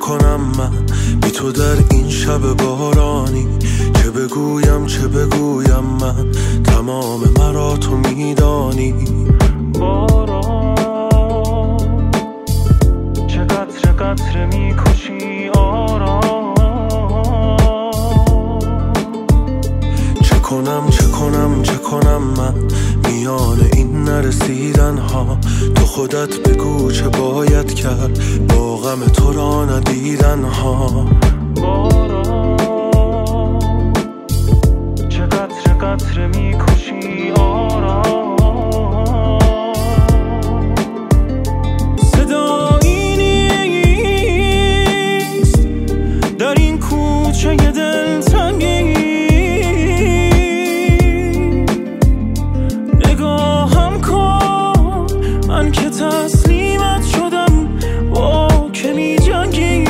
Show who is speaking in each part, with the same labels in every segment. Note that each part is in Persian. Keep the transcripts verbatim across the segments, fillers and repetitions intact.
Speaker 1: کنم من بی تو در این شب بارانی؟ چه بگویم چه بگویم من، تمام مرا تو میدانی.
Speaker 2: باران چه قطره قطره میکشی آرام.
Speaker 1: چه کنم چه کنم چه کنم من میان این نرسیدن ها؟ تو خودت بگو چه باید کرد با غم تو را ندیدن ها.
Speaker 2: باران چه قطره قطره میکشی آرام. صدایی نیست در این کوچه دلتنگی، نگاهم کن من که تسلیمت شدم با که می جنگی.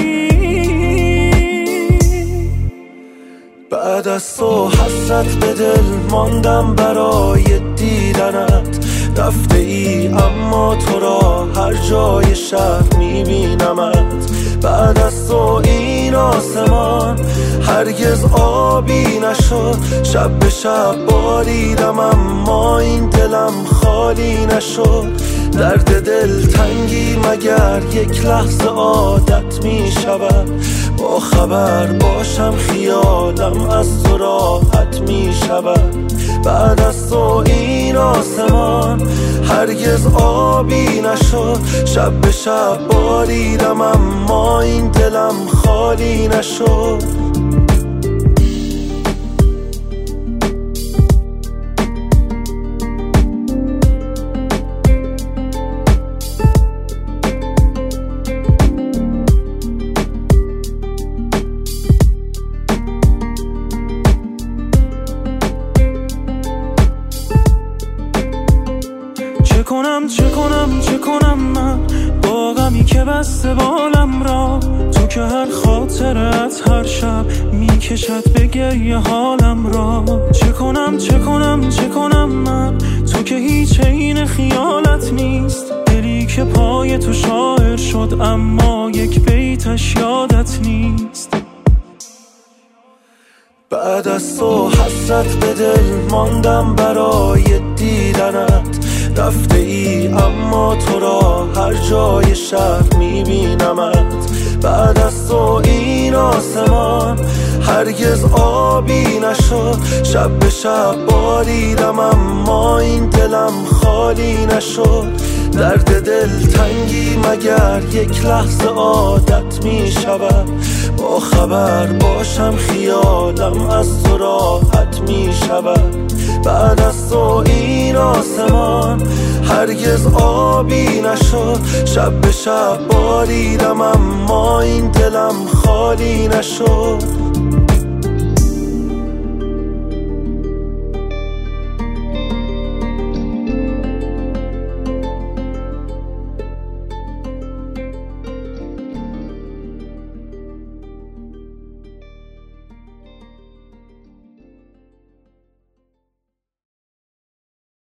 Speaker 1: بعد از تو حسرت به دل ماندم برای دیدنت، رفته ای اما تو را هر جای شهر میبینمت. بعد از تو این آسمان هرگز آبی نشد، شب به شب باریدم اما این دلم خالی نشد. درد دل تنگی مگر یک لحظه عادت می شود؟ با خبر باشم خیالم از تو راحت می شود. بعد از تو این آسمان هرگز آبی نشد، شب به شب باریدم اما این دلم خالی نشد.
Speaker 2: چه کنم چه کنم چه کنم من با غمی که بسته بالم را؟ تو که هر خاطرت هر شب میکشد به گریه حالم را. چه کنم چه کنم چه کنم من تو که هیچ عین خیالت نیست، دلی که پای تو شاعر شد اما یک بیتش یادت نیست.
Speaker 1: بعد از تو حسرت به دل ماندم برای دیدنت، رفته ای اما تو را هر جای شهر میبینمت. بعد از تو این آسمان هرگز آبی نشد، شب به شب باریدم اما این دلم خالی نشد. درد دل تنگی مگر یک لحظه عادت می شود؟ با خبر باشم خیالم از تو راحت می شود. بعد از تو این آسمان هرگز آبی نشد، شب به شب باریدم اما این دلم خالی نشد.